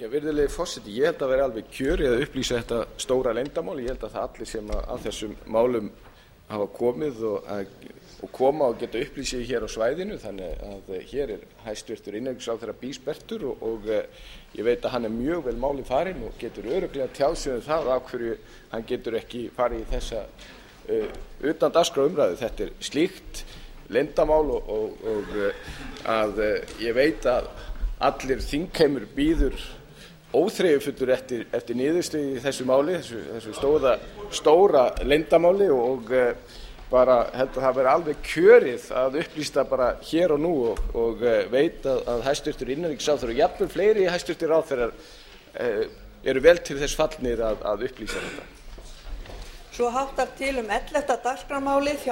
Virðulegi forseti, ég held að vera alveg kjörið að upplýsa þetta stóra leyndarmál. Ég held að það allir sem að þessum málum hafa komið og koma og geta upplýsið hér á svæðinu, þannig að hér hæstvirtur innanríkisráðherra bísperrtur og ég veit að hann mjög vel máli farinn og getur örugglega tjáð sig það af hverju hann getur ekki farið í þessa utan dagskrár umræðu. Þetta slíkt leyndarmál og að ég veit að allir þingheimur bíður óþreyjufullur eftir niðurstöðu í þessu máli, þessu stóra leyndarmáli og bara held að það vera alveg kjörið að upplýsta bara hér og nú og veit að hæstvirtur innanríkisráðherra og jafnvel fleiri hæstvirtir ráðherrar eru vel til þess fallnir að upplýsa þetta. Svo háttar til 11. dagskrármálið